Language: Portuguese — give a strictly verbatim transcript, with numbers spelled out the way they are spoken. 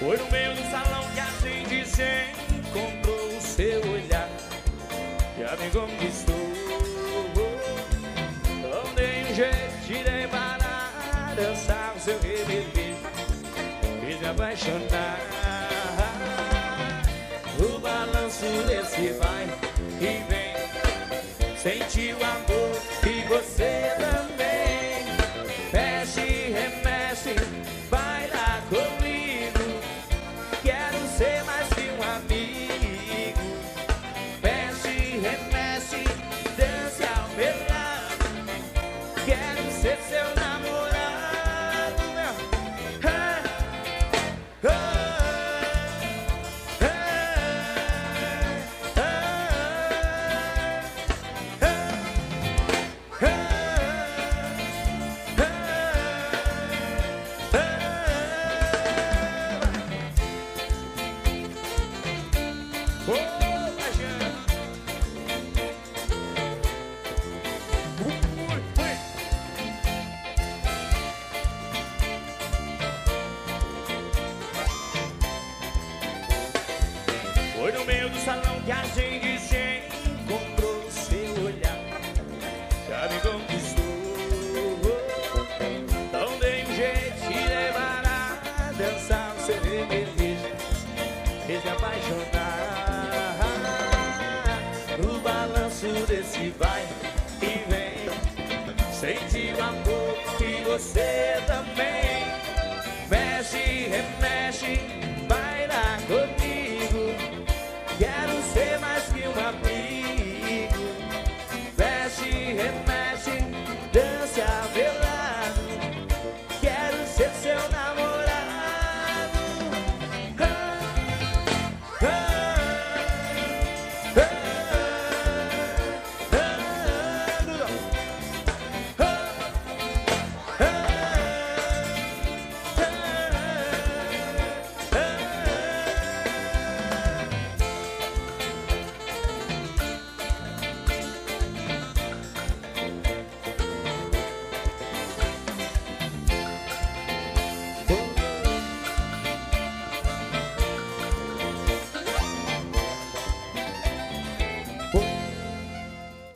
Foi no meio do salão que a gente se encontrou. O seu olhar já me conquistou. Não dei um jeito, tirei para dançar o seu reverbero, fiz me apaixonar. O balanço desse vai e vem, senti o amor e você também. Mexe, remexe, baila comigo, quero ser mais que um amigo. Mexe, remexe, dance ao meu lado, quero ser seu namorado. Hey, oh, hey, hey, hey, foi no meio do salão que a gente se encontrou. O seu olhar já me conquistou. Não dei um jeito de levar a dançar o seu reverbero, fez me apaixonar. No balanço desse vai e vem, senti o amor e você também. Mexe, remexe,